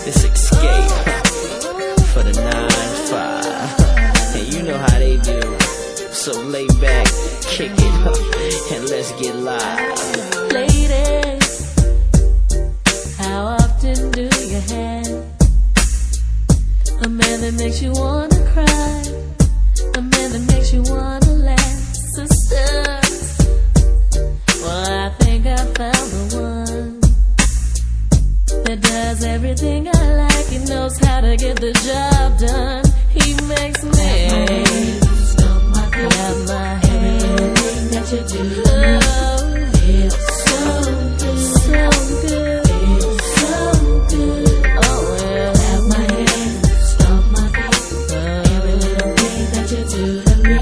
This escape for the 9-5. And you know how they do. So lay back, kick it, and let's get live. Ladies, how often do you have a man that makes you wanna cry, a man that makes you wanna laugh? Sisters, well, I think I found the one that does everything I like. He knows how to get the job done. He makes me grab my hand. Everything that you do feels so good, so good, feels so good. Oh well, grab my hand, stomp my feet. Every little thing that you do to me,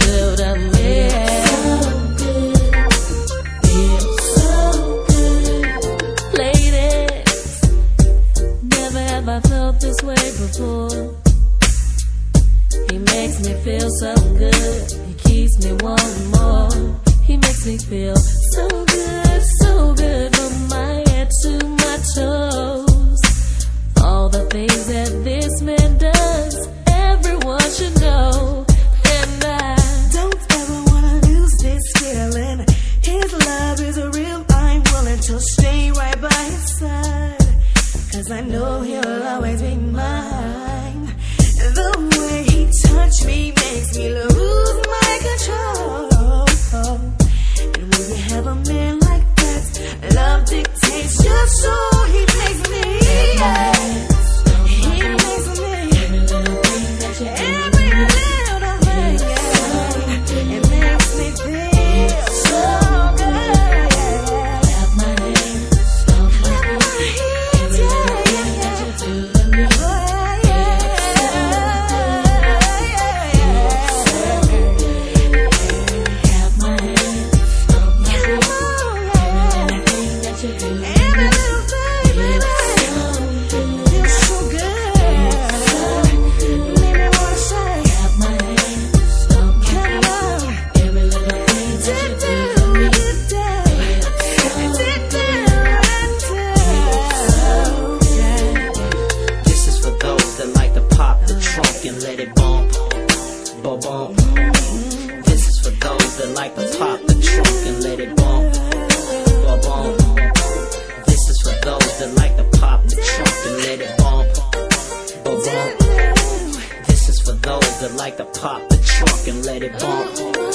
so good, feels so good. Ladies, never have I felt this way before. He makes me feel so good. He keeps me wanting more. He makes me feel so good, so good. From my head to my toes. All the things that this man does, everyone should know. And I don't ever wanna lose this feeling. His love is real. I'm willing to stay right by his side, 'cause I know he'll always be mine. The way he touch me makes me lose my control. And when you have a man like that, love dictates your soul. He makes me, he makes me, every little thing, it makes me feel so good. Grab my hand, stomp my feet, every little thing that you do to me. And let it bump, bump, bump. This is for those that like to pop the trunk and let it bump, bump, bump. This is for those that like to pop the trunk and let it bump, bump, bump. This is for those that like to pop the trunk and let it bump.